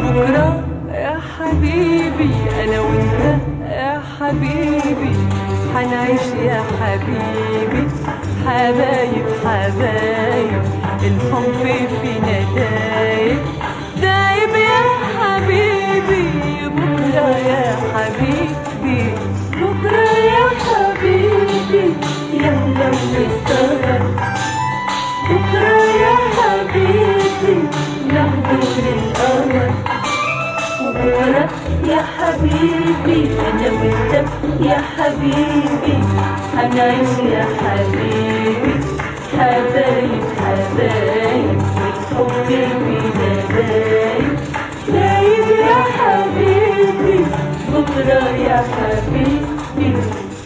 بكرة يا حبيبي أنا وأنت يا حبيبي حنعيش يا حبيبي حبايب حبايب الحب فينا دايب دايب يا حبيبي بكرة يا حبيبي بكرة يا حبيبي يلا نسهر بكرة يا حبيبي نحضر القمر بكرة يا حبيبي أنا وأنت يا حبيبي حنعيش يا حبيبي حبايب حبايب الحب فينا دايب دايب يا حبيبي بكرة يا حبيبي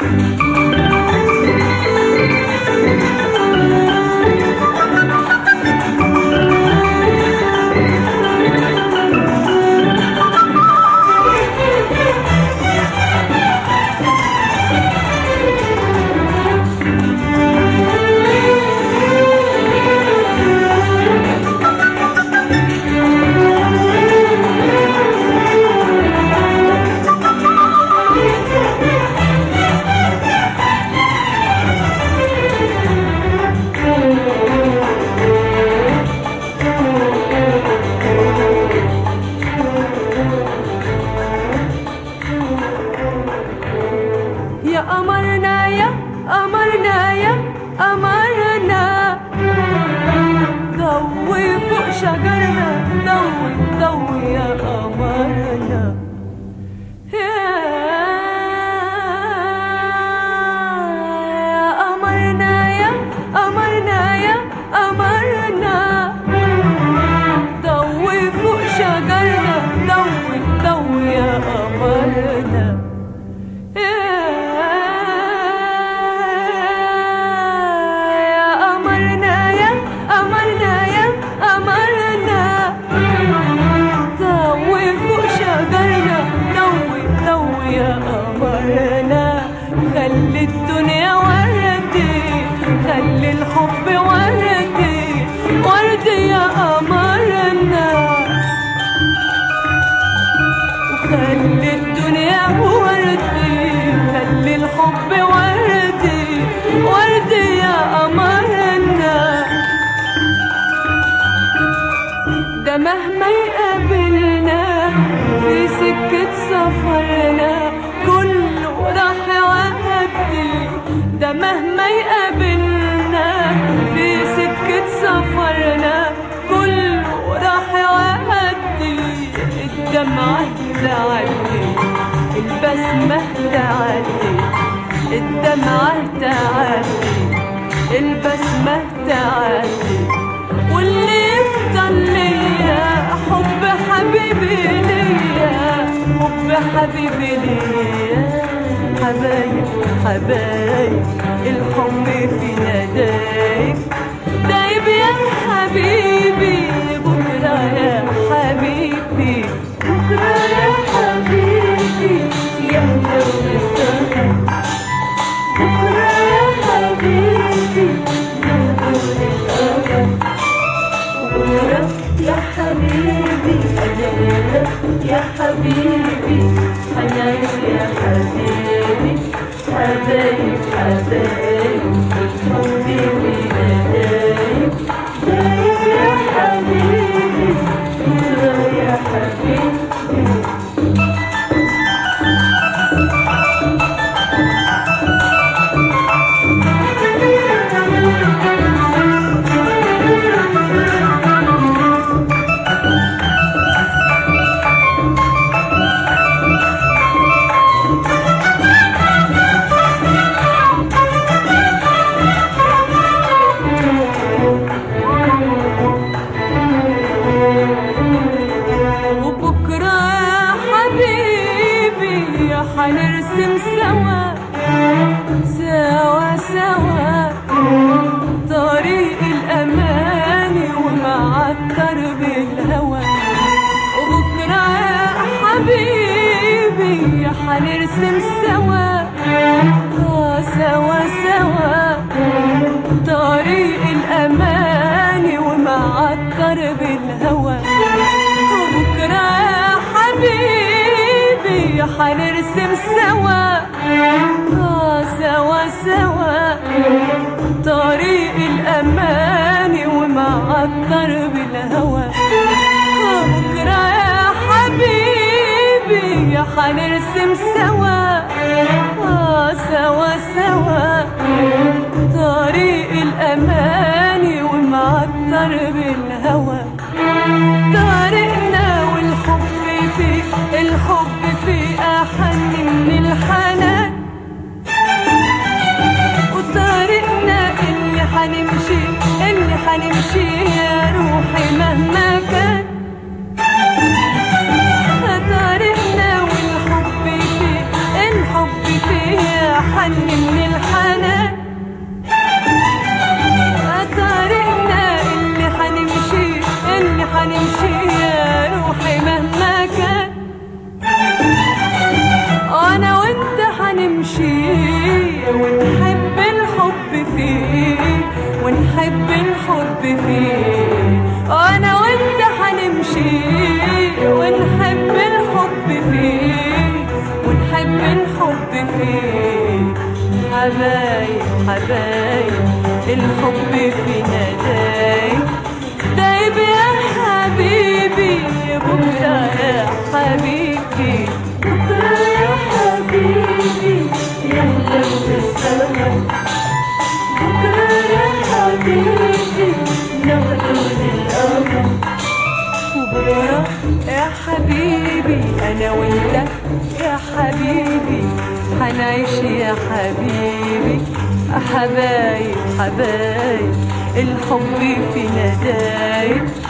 يا قمرنا يا قمرنا يا قمرنا ضوي فوق شجرنا ضوي ضوي يا قمرنا يا قمرنا يا قمرنا يا قمرنا ضوي فوق شجرنا ضوي ضوي يا قمرنا خلي الدنيا وردي خلي الحب وردي وردي يا قمرنا وخلي الدنيا وردي خلي الحب وردي وردي يا قمرنا ده مهما يقابلنا في سكة سفرنا كله راح يعدي ده مهما يقابلنا في سكة سفرنا كله راح يعدي الدمعة تعدي البسمة تعدي الدمعة تعدي البسمة تعدي واللي يفضل ليا حب حبيبي ليا حب حبيبي ليا حبايب حبايب الحب فينا دايب دايب يا حبيبي بكرة يا حبيبي بكرة يا حبيبي يلا نسهر بكرة يا حبيبي نحضر القمر بكرة يا حبيبي أنا وأنت يا حبيبي حنعيش يا حبيبي حبايب حبايب الحب فينا دايب دايب يا حبيبي بكرة يا حبيبي حنرسم سوا سوا سوا طريق الأماني ومعطر بالهوى وبكرة يا حبيبي حنرسم سوا سوا سوا طريق الأماني ومعطر بالهوى وبكرة الأماني ومعطر بالهوى. بكرة يا حبيبي يا حنرسم سوا، سوا سوا طريق الأماني ومعطر بالهوى. طريقنا والحب فيه، الحب فيه أحن من الحنان. وطريقنا اللي حنمشي يا روحي مهما كان. طريقنا والحب فيه، الحب فيه أحن من الحنان. طريقنا اللي حنمشي يا روحي مهما كان. أنا وأنت حنمشي ونحب الحب فيه، ونحب الحب فيه. أنا وأنت حنمشي ونحب الحب فيه، ونحب الحب فيه. حبايب حبايب الحب فينا دايب، دايب يا حبيبي. بكرة يا حبيبي، بكرة يا حبيبي يهلا بالسما. بكرة يا حبيبي ناخده للقمر. وبكرة يا حبيبي أنا وأنت يا حبيبي حنعيش يا حبيبي. حبايب حبايب الحب فينا دايب.